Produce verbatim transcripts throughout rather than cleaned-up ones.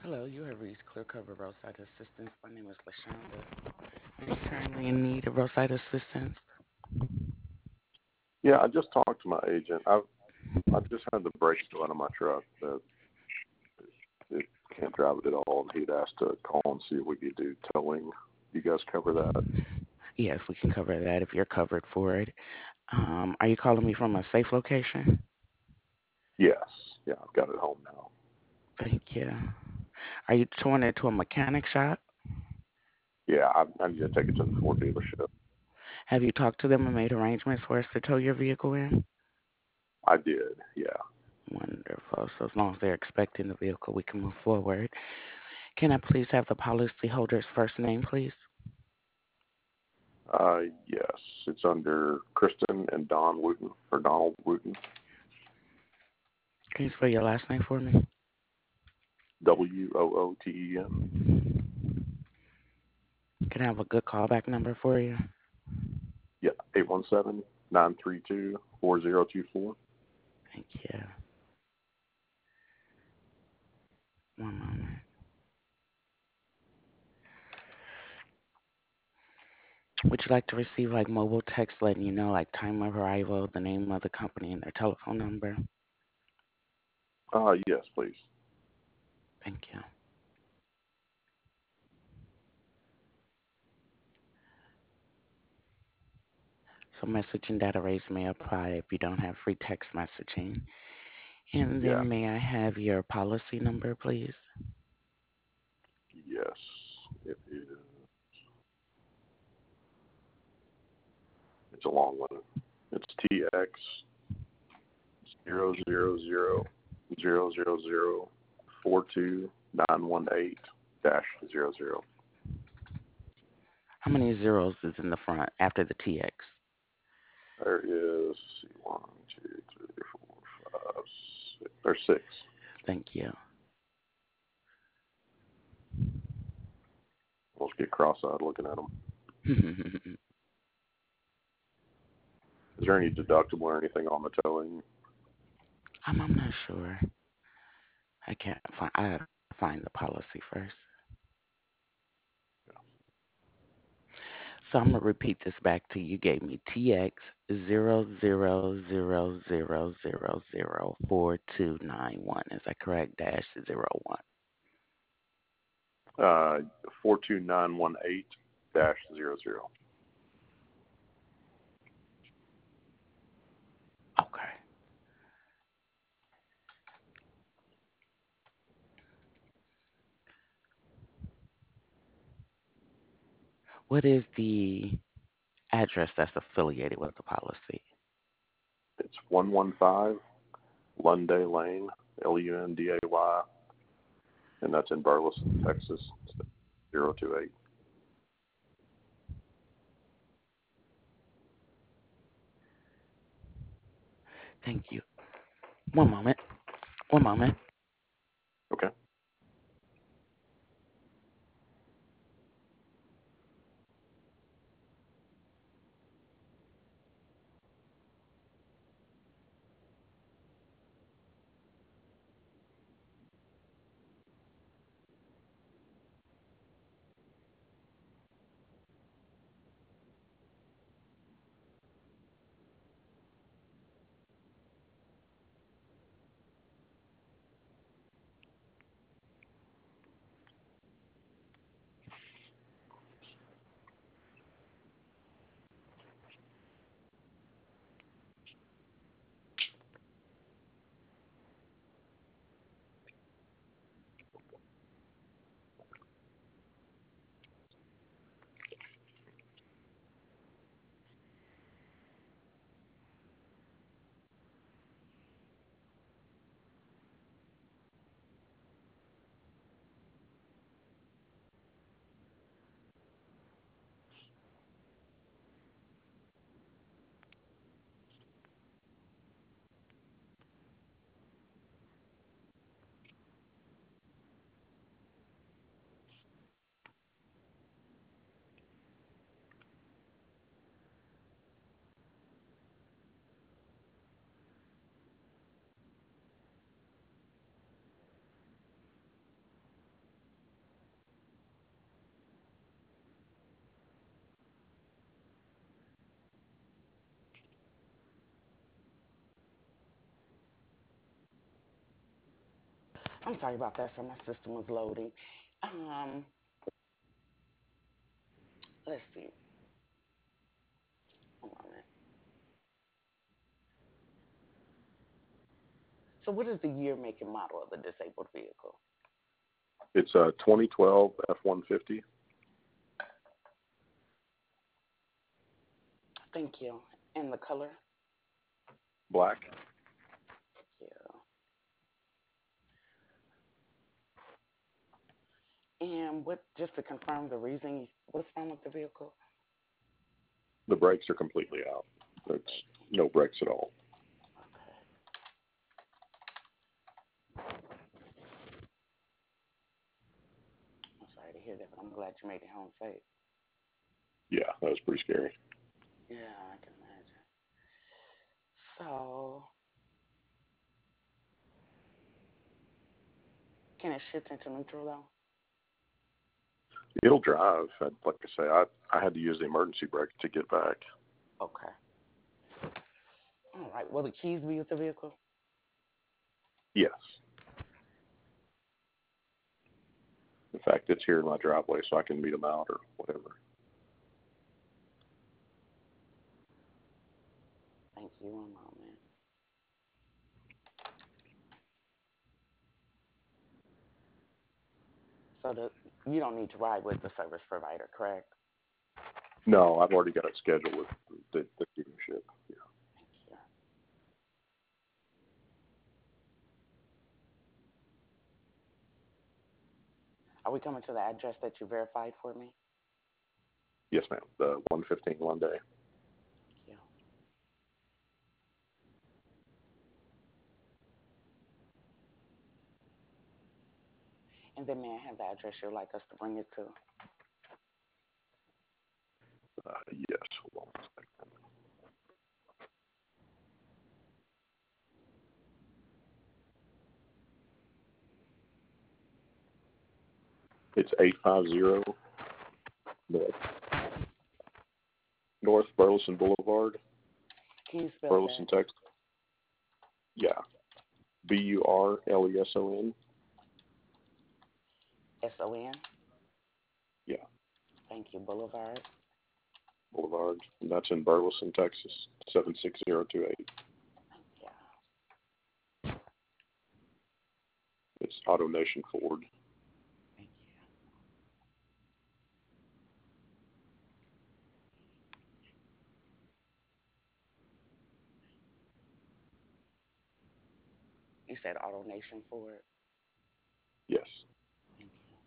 Hello, you have reached Clear Cover Roadside Assistance. My name is Lashonda. Are you currently in need of roadside assistance? Yeah, I just talked to my agent. I've I've just had the brakes go out of my truck that it can't drive it at all, and he'd asked to call and see if we could do towing. You guys cover that? Yes, we can cover that if you're covered for it. Um, are you calling me from a safe location? Yes. Yeah, I've got it home now. Thank you. Are you towing it to a mechanic shop? Yeah, I, I need to take it to the Ford dealership. Have you talked to them and made arrangements for us to tow your vehicle in? I did. Yeah. Wonderful. So as long as they're expecting the vehicle, we can move forward. Can I please have the policyholder's first name, please? Uh, yes, it's under Kristen and Don Wooten or Donald Wooten. Can you spell your last name for me? W O O T E N. Can I have a good callback number for you? Yeah, eight one seven nine three two four zero two four. Thank you. One moment. Would you like to receive like mobile text letting you know like time of arrival, the name of the company, and their telephone number? Uh, yes, please. Thank you. So messaging data rates may apply if you don't have free text messaging. And Yeah. then may I have your policy number, please? Yes, it is. It's a long one. It's T X zero zero zero zero zero zero four two nine one eight dash zero zero. How many zeros is in the front after the T X? There is let's see, one, two, three, four, five, six. There's six. Thank you. Almost get cross-eyed looking at them. Is there any deductible or anything on the towing? I'm, I'm not sure. I can't find. I gotta find the policy first. So I'm gonna repeat this back to you. You gave me T X zero zero zero zero zero zero four two nine one. Is that correct? Dash zero one. Uh, four two nine one eight dash zero zero. Okay. What is the address that's affiliated with the policy? It's one one five Lunday Lane, L U N D A Y, and that's in Burleson, Texas, zero two eight. Thank you. One moment. One moment. Okay. I'm sorry about that, sir. My system was loading. Um, let's see. One moment. So, what is the year, make, and model of the disabled vehicle? It's a twenty twelve F one fifty. Thank you. And the color? Black. Yeah. And what? Just to confirm the reason, what's wrong with the vehicle? The brakes are completely out. There's no brakes at all. Okay. I'm sorry to hear that, but I'm glad you made it home safe. Yeah, that was pretty scary. Yeah, I can imagine. So, can it shift into neutral though? It'll drive. I, like I say, I, I had to use the emergency brake to get back. Okay. All right. Will the keys be with the vehicle? Yes. In fact, it's here in my driveway, so I can meet them out or whatever. Thank you. One moment. So the you don't need to ride with the service provider, correct? No, I've already got it scheduled with the, the dealership. Yeah. Thank you. Are we coming to the address that you verified for me? Yes, ma'am. The one fifteen Monday. Thank you. And then may I have the address you'd like us to bring it to? Uh, yes. Hold on a second. It's eight five zero North, North Burleson Boulevard, Can you spell Burleson, that? Texas. Yeah. B U R L E S O N. S O N? Yeah. Thank you. Boulevard. Boulevard. And that's in Burleson, Texas. seven six zero two eight. Thank you. It's Auto Nation Ford. Thank you. You said Auto Nation Ford? Yes. Thank you.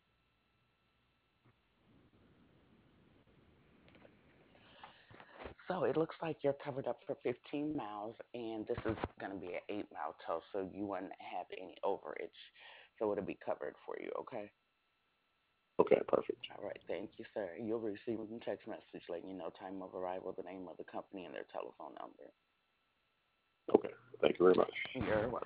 So it looks like you're covered up for fifteen miles, and this is going to be an eight mile tow, so you wouldn't have any overage. So it'll be covered for you, okay? Okay, perfect. All right, thank you, sir. You'll receive a text message letting you know time of arrival, the name of the company, and their telephone number. Okay, thank you very much. You're